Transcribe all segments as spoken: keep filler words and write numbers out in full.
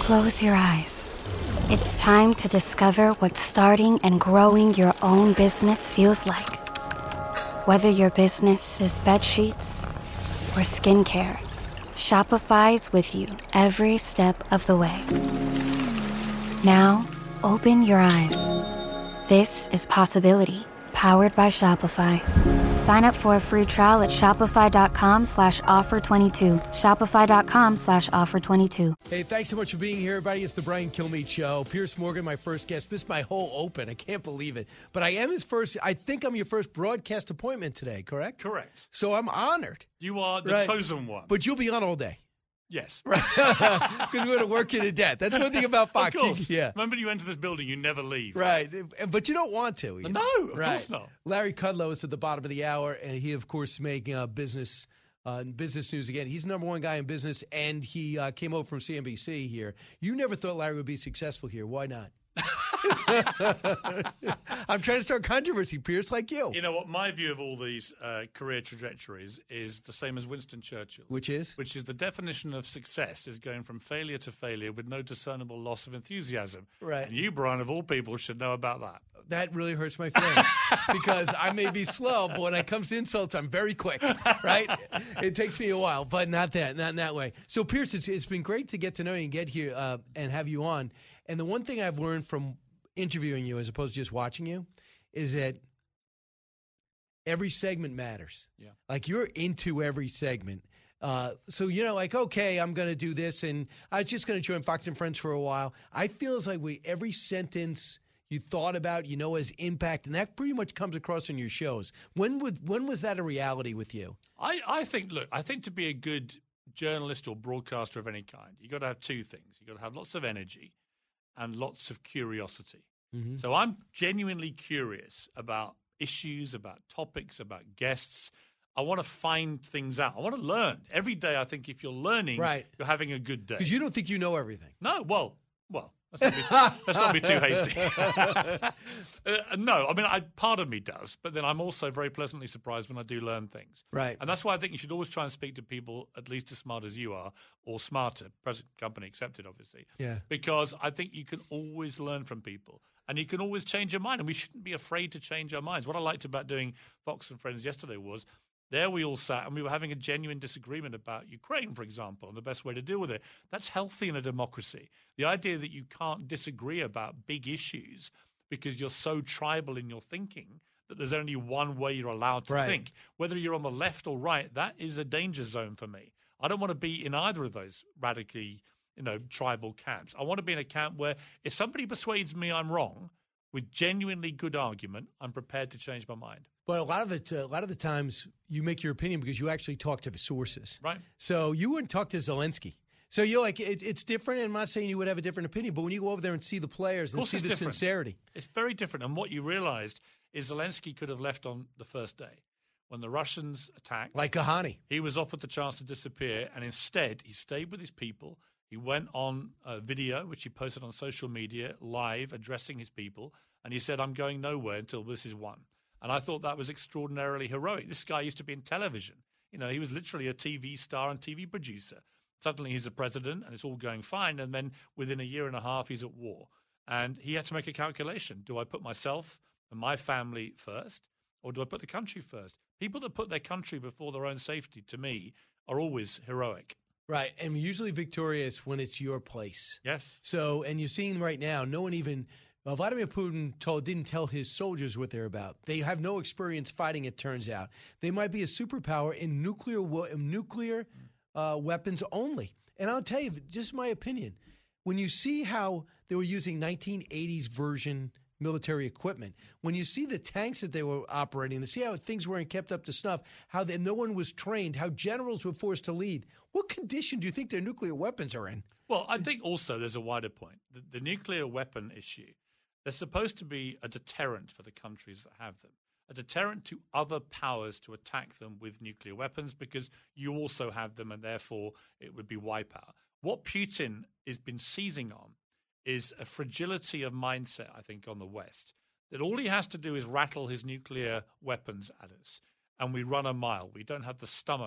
Close your eyes. It's time to discover what starting and growing your own business feels like. Whether your business is bed sheets or skincare, Shopify's with you every step of the way. Now, open your eyes. This is Possibility, powered by Shopify. Sign up for a free trial at shopify.com slash offer 22. Shopify.com slash offer 22. Hey, thanks so much for being here, everybody. It's the Brian Kilmeade Show. Piers Morgan, my first guest. Missed my whole open. I can't believe it. But I am his first, I think I'm your first broadcast appointment today, correct? Correct. So I'm honored. You are the right. chosen one. But you'll be on all day. Yes. Right. Because we're going to work you to death. That's one thing about Fox. Of course. You, yeah. Remember, you enter this building, you never leave. Right. But you don't want to. You no, know? of right. course not. Larry Kudlow is at the bottom of the hour, and he, of course, making uh, business uh, business news again. He's the number one guy in business, and he uh, came over from C N B C here. You never thought Larry would be successful here. Why not? I'm trying to start controversy, Piers, like you. You know what? My view of all these uh, career trajectories is the same as Winston Churchill's. Which is? Which is the definition of success is going from failure to failure with no discernible loss of enthusiasm. Right. And you, Brian, of all people, should know about that. That really hurts my feelings because I may be slow, but when it comes to insults, I'm very quick, right? It takes me a while, but not that, not in that way. So, Piers, it's, it's been great to get to know you and get here uh, and have you on. And the one thing I've learned from interviewing you as opposed to just watching you is that every segment matters. Yeah. Like you're into every segment. Uh, so, you know, like, okay, I'm going to do this and I was just going to join Fox and Friends for a while. I feel it's like we, every sentence you thought about, you know, has impact, and that pretty much comes across in your shows. When would when was that a reality with you? I, I think, look, I think to be a good journalist or broadcaster of any kind, you've got to have two things. You've got to have lots of energy and lots of curiosity. Mm-hmm. So I'm genuinely curious about issues, about topics, about guests. I want to find things out. I want to learn. Every day I think if you're learning, right. you're having a good day. Because you don't think you know everything. No, well, well. Let's not be, let's not be too hasty. uh, no, I mean, I, part of me does, but then I'm also very pleasantly surprised when I do learn things. Right. And that's why I think you should always try and speak to people at least as smart as you are, or smarter, present company accepted, obviously. Yeah. Because I think you can always learn from people, and you can always change your mind, and we shouldn't be afraid to change our minds. What I liked about doing Fox and Friends yesterday was there we all sat and we were having a genuine disagreement about Ukraine, for example, and the best way to deal with it. That's healthy in a democracy. The idea that you can't disagree about big issues because you're so tribal in your thinking that there's only one way you're allowed to right. think. Whether you're on the left or right, that is a danger zone for me. I don't want to be in either of those radically, you know, tribal camps. I want to be in a camp where if somebody persuades me I'm wrong, with genuinely good argument, I'm prepared to change my mind. But a lot of it, uh, a lot of the times, you make your opinion because you actually talk to the sources. Right. So you wouldn't talk to Zelensky. So you're like, it, it's different. And I'm not saying you would have a different opinion, but when you go over there and see the players and see the different. sincerity, it's very different. And what you realized is Zelensky could have left on the first day when the Russians attacked. Like Kahani, he was offered the chance to disappear, and instead he stayed with his people. He went on a video, which he posted on social media, live, addressing his people. And he said, I'm going nowhere until this is won. And I thought that was extraordinarily heroic. This guy used to be in television. You know, he was literally a T V star and T V producer. Suddenly he's a president and it's all going fine. And then within a year and a half, he's at war. And he had to make a calculation. Do I put myself and my family first, or do I put the country first? People that put their country before their own safety, to me, are always heroic. Right, and usually victorious when it's your place. Yes. So, and you're seeing right now, no one even... Well, Vladimir Putin told, didn't tell his soldiers what they're about. They have no experience fighting, it turns out. They might be a superpower in nuclear nuclear uh, weapons only. And I'll tell you, just my opinion, when you see how they were using nineteen eighties version military equipment, when you see the tanks that they were operating, to see how things weren't kept up to snuff, how they, no one was trained, how generals were forced to lead, what condition do you think their nuclear weapons are in? Well, I think also there's a wider point. The, the nuclear weapon issue, they're supposed to be a deterrent for the countries that have them, a deterrent to other powers to attack them with nuclear weapons because you also have them and therefore it would be wipeout. What Putin has been seizing on is a fragility of mindset, I think, on the West, that all he has to do is rattle his nuclear weapons at us and we run a mile. We don't have the stomach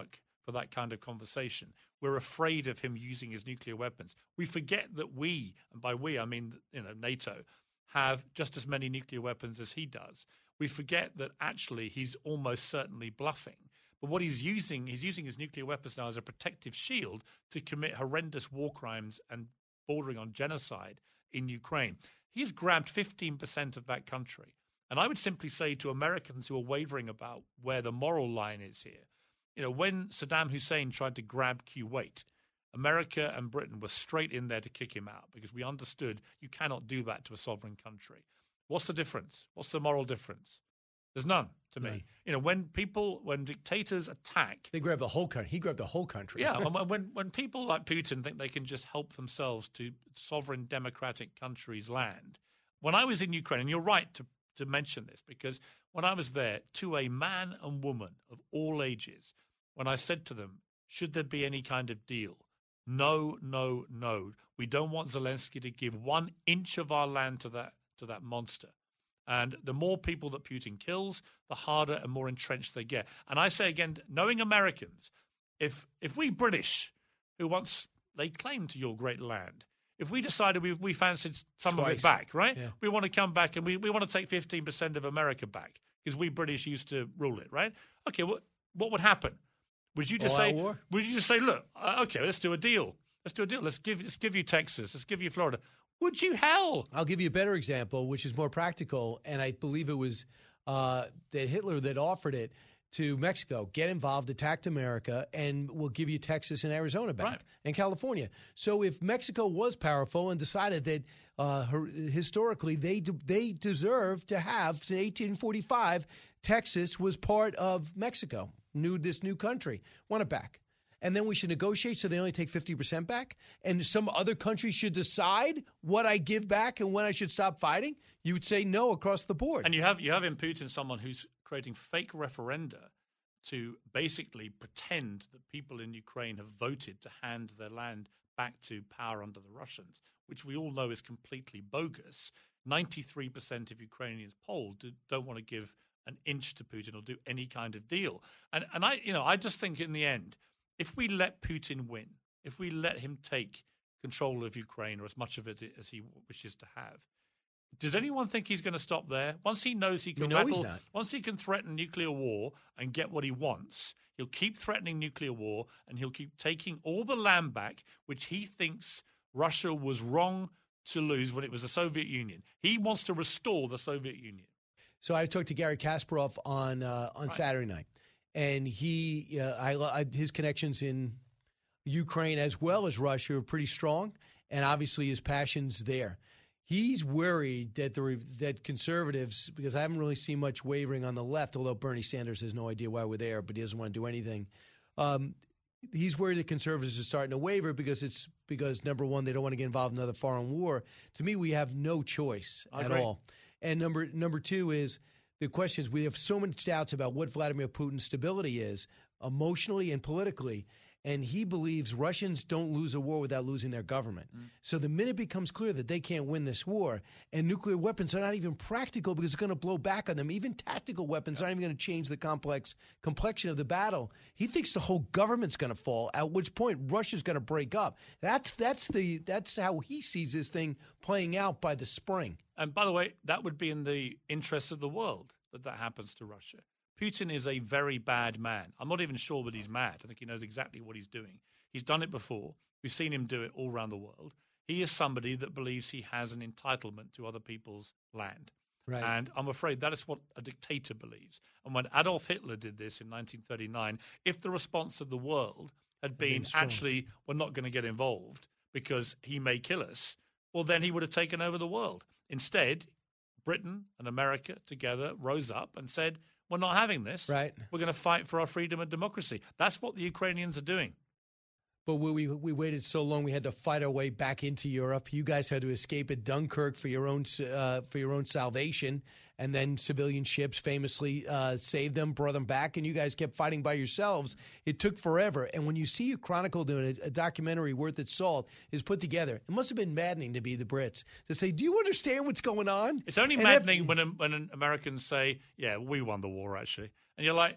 for that kind of conversation. We're afraid of him using his nuclear weapons. We forget that we, and by we I mean you know NATO, have just as many nuclear weapons as he does. We forget that actually he's almost certainly bluffing. But what he's using, he's using his nuclear weapons now as a protective shield to commit horrendous war crimes and bordering on genocide in Ukraine. He's grabbed fifteen percent of that country. And I would simply say to Americans who are wavering about where the moral line is here, you know, when Saddam Hussein tried to grab Kuwait, America and Britain were straight in there to kick him out because we understood you cannot do that to a sovereign country. What's the difference? What's the moral difference? There's none to me. None. You know, when people, when dictators attack, They grabbed the whole country. He grabbed the whole country. yeah, and when when people like Putin think they can just help themselves to sovereign democratic countries' land. When I was in Ukraine, and you're right to to mention this, because when I was there, to a man and woman of all ages, when I said to them, should there be any kind of deal? No, no, no. We don't want Zelensky to give one inch of our land to that to that monster. And the more people that Putin kills, the harder and more entrenched they get. And I say again, knowing Americans, if if we British, who once laid claim to your great land, if we decided we, we fancied some Twice. of it back, right? Yeah. We want to come back and we, we want to take fifteen percent of America back because we British used to rule it, right? Okay, what what would happen? Would you just All-out say, war? would you just say, look, uh, okay, let's do a deal. Let's do a deal. Let's give, let's give you Texas. Let's give you Florida. Would you hell? I'll give you a better example, which is more practical, and I believe it was uh, that Hitler that offered it to Mexico. Get involved, attacked America, and we'll give you Texas and Arizona back, Right. and California. So if Mexico was powerful and decided that uh, her, historically they de- they deserve to have, since eighteen forty-five, Texas was part of Mexico, new this new country, want it back. And then we should negotiate so they only take fifty percent back. And some other country should decide what I give back and when I should stop fighting. You would say no across the board. And you have you have in Putin someone who's creating fake referenda to basically pretend that people in Ukraine have voted to hand their land back to power under the Russians, which we all know is completely bogus. ninety-three percent of Ukrainians polled do, don't want to give an inch to Putin or do any kind of deal. And and I you know I just think in the end, if we let Putin win, if we let him take control of Ukraine or as much of it as he wishes to have, does anyone think he's going to stop there? Once he knows he can know he's rattle, not. once he can threaten nuclear war and get what he wants, he'll keep threatening nuclear war and he'll keep taking all the land back, which he thinks Russia was wrong to lose when it was the Soviet Union. He wants to restore the Soviet Union. So I talked to Gary Kasparov on uh, on Right. Saturday night, and he, uh, I, I, his connections in Ukraine as well as Russia are pretty strong, and obviously his passion's there. He's worried that the that conservatives, because I haven't really seen much wavering on the left, although Bernie Sanders has no idea why we're there, but he doesn't want to do anything. Um, he's worried that conservatives are starting to waver because it's because number one, they don't want to get involved in another foreign war. To me, we have no choice I at agree. all. And number number two is the question is we have so many doubts about what Vladimir Putin's stability is emotionally and politically. And he believes Russians don't lose a war without losing their government. Mm. So the minute it becomes clear that they can't win this war, and nuclear weapons are not even practical because it's going to blow back on them, even tactical weapons aren't even going to change the complex complexion of the battle. He thinks the whole government's going to fall, at which point Russia's going to break up. That's that's the that's how he sees this thing playing out by the spring. And by the way, that would be in the interests of the world that that happens to Russia. Putin is a very bad man. I'm not even sure that he's mad. I think he knows exactly what he's doing. He's done it before. We've seen him do it all around the world. He is somebody that believes he has an entitlement to other people's land. Right. And I'm afraid that is what a dictator believes. And when Adolf Hitler did this in nineteen thirty-nine, if the response of the world had been, Been strong. actually, we're not going to get involved because he may kill us, well, then he would have taken over the world. Instead, Britain and America together rose up and said, we're not having this. Right. We're going to fight for our freedom and democracy. That's what the Ukrainians are doing. But we, we we waited so long, we had to fight our way back into Europe. You guys had to escape at Dunkirk for your own uh, for your own salvation, and then civilian ships famously uh, saved them, brought them back, and you guys kept fighting by yourselves. It took forever. And when you see it chronicled in a, a documentary worth its salt is put together, it must have been maddening to be the Brits to say, "Do you understand what's going on?" It's only And maddening if- when when Americans say, "Yeah, we won the war," actually, and you're like,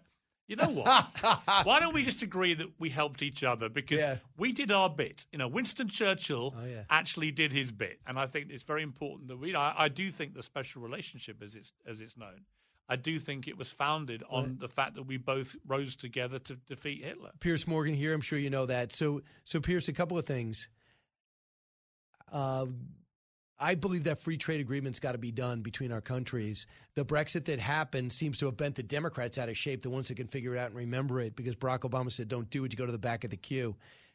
You know what? Why don't we just agree that we helped each other? Because Yeah. we did our bit. You know, Winston Churchill Oh, yeah. actually did his bit. And I think it's very important that we, I, I do think the special relationship, as it's, as it's known, I do think it was founded on Right. the fact that we both rose together to defeat Hitler. Piers Morgan here. I'm sure you know that. So, so Piers, a couple of things. Uh, I believe that free trade agreement's got to be done between our countries. The Brexit that happened seems to have bent the Democrats out of shape, the ones that can figure it out and remember it, because Barack Obama said, don't do it, you go to the back of the queue.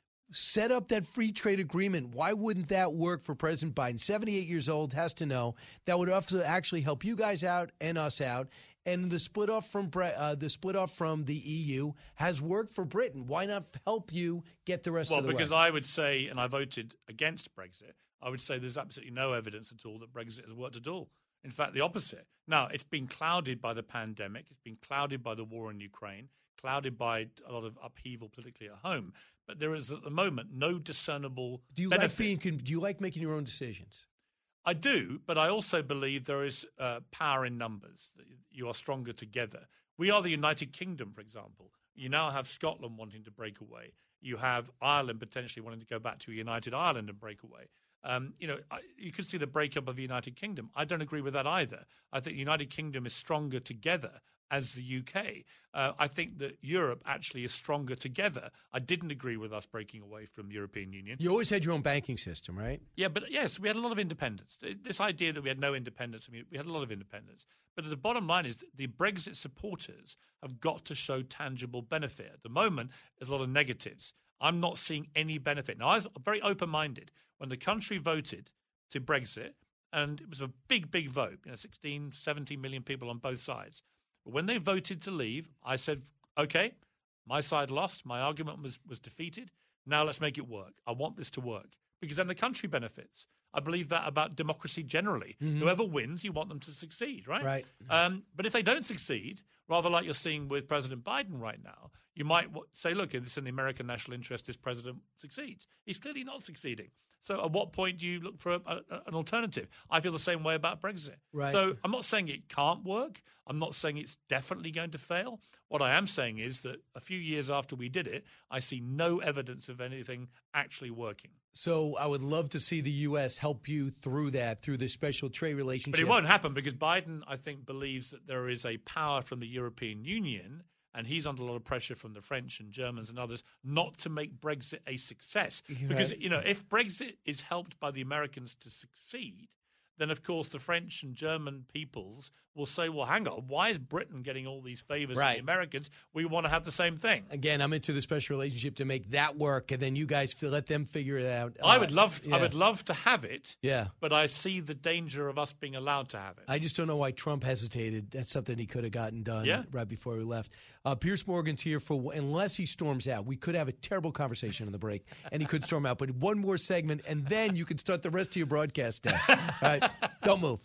Set up that free trade agreement. Why wouldn't that work for President Biden? seventy-eight years old, has to know. That would also actually help you guys out and us out. And the split off from Bre- uh, the split off from the E U has worked for Britain. Why not help you get the rest Well, of the way? because I would say, and I voted against Brexit, I would say there's absolutely no evidence at all that Brexit has worked at all. In fact, the opposite. Now, it's been clouded by the pandemic. It's been clouded by the war in Ukraine, clouded by a lot of upheaval politically at home. But there is, at the moment, no discernible do you benefit. like being? con- Do you like making your own decisions? I do, but I also believe there is uh, power in numbers. You are stronger together. We are the United Kingdom, for example. You now have Scotland wanting to break away. You have Ireland potentially wanting to go back to a united Ireland and break away. Um, you know, I, you could see the breakup of the United Kingdom. I don't agree with that either. I think the United Kingdom is stronger together as the U K. Uh, I think that Europe actually is stronger together. I didn't agree with us breaking away from the European Union. You always had your own banking system, right? Yeah, but yes, we had a lot of independence. This idea that we had no independence, I mean, we had a lot of independence. But the bottom line is that the Brexit supporters have got to show tangible benefit. At the moment, there's a lot of negatives. I'm not seeing any benefit. Now, I was very open-minded. When the country voted to Brexit, and it was a big, big vote, you know, sixteen, seventeen million people on both sides. But when they voted to leave, I said, okay, my side lost. My argument was, was defeated. Now let's make it work. I want this to work because then the country benefits. I believe that about democracy generally. Mm-hmm. Whoever wins, you want them to succeed, right? Right. Um, but if they don't succeed, rather like you're seeing with President Biden right now, you might w- say, look, if it's in the American national interest, this president succeeds. He's clearly not succeeding. So at what point do you look for a, a, an alternative? I feel the same way about Brexit. Right. So I'm not saying it can't work. I'm not saying it's definitely going to fail. What I am saying is that a few years after we did it, I see no evidence of anything actually working. So I would love to see the U S help you through that, through this special trade relationship. But it won't happen because Biden, I think, believes that there is a power from the European Union, and he's under a lot of pressure from the French and Germans and others not to make Brexit a success. Because, you know, if Brexit is helped by the Americans to succeed, then, of course, the French and German peoples will say, well, hang on, why is Britain getting all these favors Right. from the Americans? We want to have the same thing. Again, I'm into the special relationship to make that work, and then you guys feel, let them figure it out. I Uh, would love yeah. I would love to have it, Yeah. but I see the danger of us being allowed to have it. I just don't know why Trump hesitated. That's something he could have gotten done Yeah. right before we left. Uh, Piers Morgan's here for, unless he storms out, we could have a terrible conversation on the break, and he could storm out. But one more segment, and then you can start the rest of your broadcast day. All right, don't move.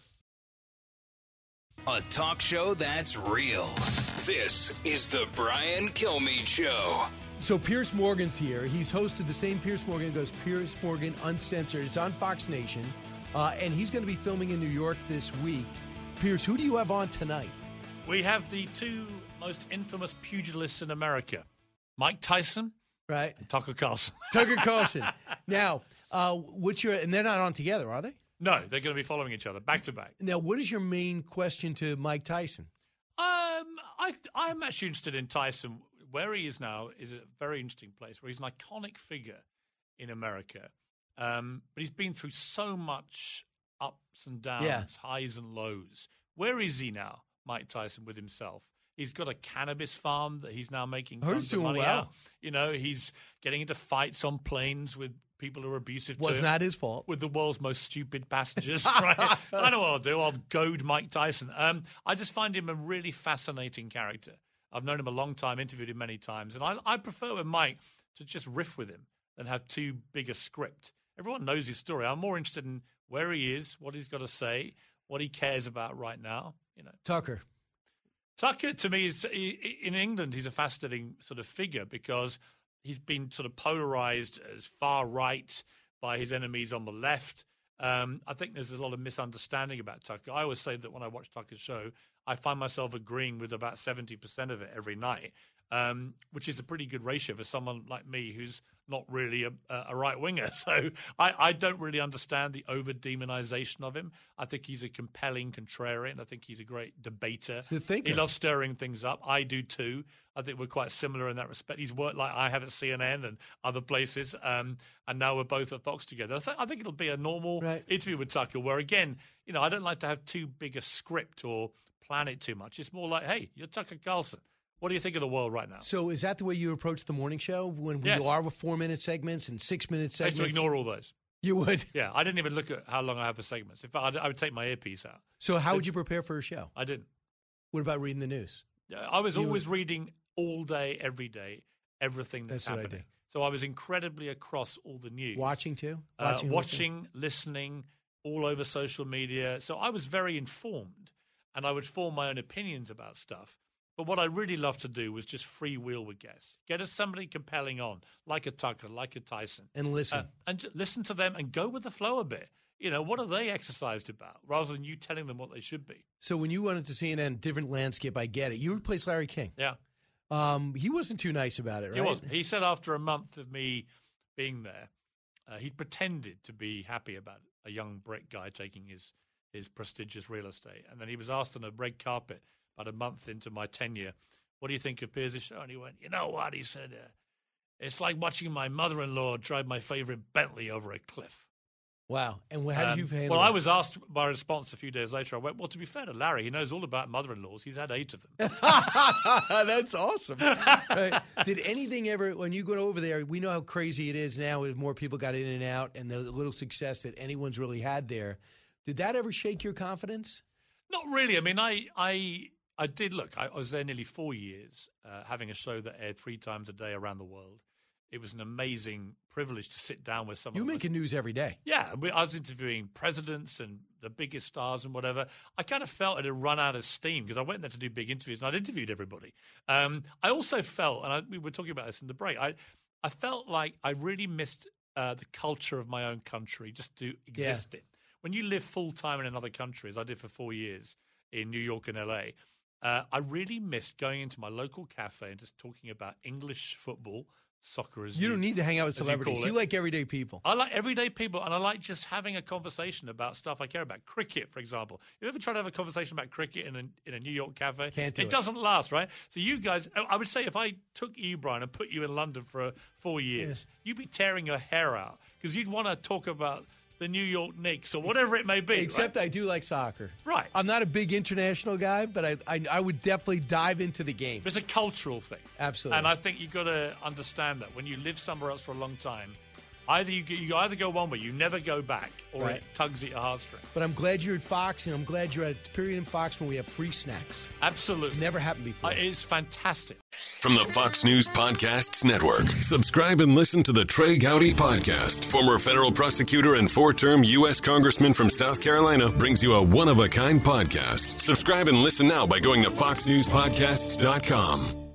A talk show that's real. This is the Brian Kilmeade Show. So Piers Morgan's here. He's hosted the same Piers Morgan goes Piers Morgan Uncensored. It's on Fox Nation, uh, and he's going to be filming in New York this week. Piers, who do you have on tonight? We have the two most infamous pugilists in America, Mike Tyson Right, and Tucker Carlson. Tucker Carlson. Now, uh, what's your? And they're not on together, are they? No, they're going to be following each other back to back. Now, what is your main question to Mike Tyson? Um, I, I'm actually interested in Tyson. Where he is now is a very interesting place where he's an iconic figure in America. Um, but he's been through so much ups and downs, Yeah. highs and lows. Where is he now, Mike Tyson, with himself? He's got a cannabis farm that he's now making I heard tons he's of doing money well. out. You know, he's getting into fights on planes with people who are abusive to Was him. not his fault. With the world's most stupid passengers. Right? I know what I'll do. I'll goad Mike Tyson. Um, I just find him a really fascinating character. I've known him a long time, interviewed him many times, and I, I prefer with Mike to just riff with him than have too big a script. Everyone knows his story. I'm more interested in where he is, what he's got to say, what he cares about right now. You know, Tucker. Tucker, to me, is he, in England, he's a fascinating sort of figure because he's been sort of polarized as far right by his enemies on the left. Um, I think there's a lot of misunderstanding about Tucker. I always say that when I watch Tucker's show, I find myself agreeing with about seventy percent of it every night. um, which is a pretty good ratio for someone like me who's not really a, a right winger. So I, I don't really understand the over demonization of him. I think he's a compelling contrarian. I think he's a great debater. He loves stirring things up. I do too. I think we're quite similar in that respect. He's worked like I have at C N N and other places, um, and now we're both at Fox together. I, th- I think it'll be a normal right. interview with Tucker where, again, you know, I don't like to have too big a script or plan it too much. It's more like, hey, you're Tucker Carlson. What do you think of the world right now? So is that the way you approach the morning show when yes. you are with four-minute segments and six-minute segments? I used to ignore all those. You would? Yeah, I didn't even look at how long I have for segments. In fact, I would take my earpiece out. So how would you prepare for a show? I didn't. What about reading the news? I was you always would... reading all day, every day, everything that's, that's happening. So I was incredibly across all the news. Watching too? Watching, uh, watching listening, all over social media. So I was very informed, and I would form my own opinions about stuff. But what I really loved to do was just freewheel with guests. Get us somebody compelling on, like a Tucker, like a Tyson. And listen. Uh, and j- listen to them and go with the flow a bit. You know, what are they exercised about, rather than you telling them what they should be? So when you went into C N N, different landscape, I get it. You replaced Larry King. Yeah. Um, he wasn't too nice about it, right? He wasn't. He said after a month of me being there, uh, he pretended to be happy about a young Brit guy taking his, his prestigious real estate. And then he was asked on a red carpet about a month into my tenure, what do you think of Piers' show? And he went, you know what? He said, uh, it's like watching my mother-in-law drive my favorite Bentley over a cliff. Wow. And how um, did you handle Well, that? I was asked my response a few days later. I went, well, to be fair to Larry, he knows all about mother-in-laws. He's had eight of them. That's awesome. Right. Did anything ever, when you go over there, we know how crazy it is now as more people got in and out and the little success that anyone's really had there. Did that ever shake your confidence? Not really. I mean, I... I I did look. I was there nearly four years, uh, having a show that aired three times a day around the world. It was an amazing privilege to sit down with someone. You making news every day. Yeah, I was interviewing presidents and the biggest stars and whatever. I kind of felt it had run out of steam because I went there to do big interviews and I'd interviewed everybody. Um, I also felt, and I, we were talking about this in the break, I, I felt like I really missed uh, the culture of my own country just to exist yeah. in. When you live full time in another country, as I did for four years in New York and L A, Uh, I really missed going into my local cafe and just talking about English football, soccer as you You don't need to hang out with celebrities. You, you like everyday people. I like everyday people, and I like just having a conversation about stuff I care about. Cricket, for example. You ever try to have a conversation about cricket in a, in a New York cafe? Can't do it. It doesn't last, right? So you guys, I would say if I took you, Brian, and put you in London for four years, yeah. you'd be tearing your hair out because you'd want to talk about the New York Knicks or whatever it may be. Except right? I do like soccer. Right. I'm not a big international guy, but I, I I would definitely dive into the game. It's a cultural thing. Absolutely. And I think you've got to understand that when you live somewhere else for a long time, either you, you either go one way, you never go back, or right. it tugs at your heartstrings. But I'm glad you're at Fox, and I'm glad you're at a period in Fox when we have free snacks. Absolutely. Never happened before. Uh, it's fantastic. From the Fox News Podcasts Network, subscribe and listen to the Trey Gowdy Podcast. Former federal prosecutor and four-term U S Congressman from South Carolina brings you a one-of-a-kind podcast. Subscribe and listen now by going to fox news podcasts dot com.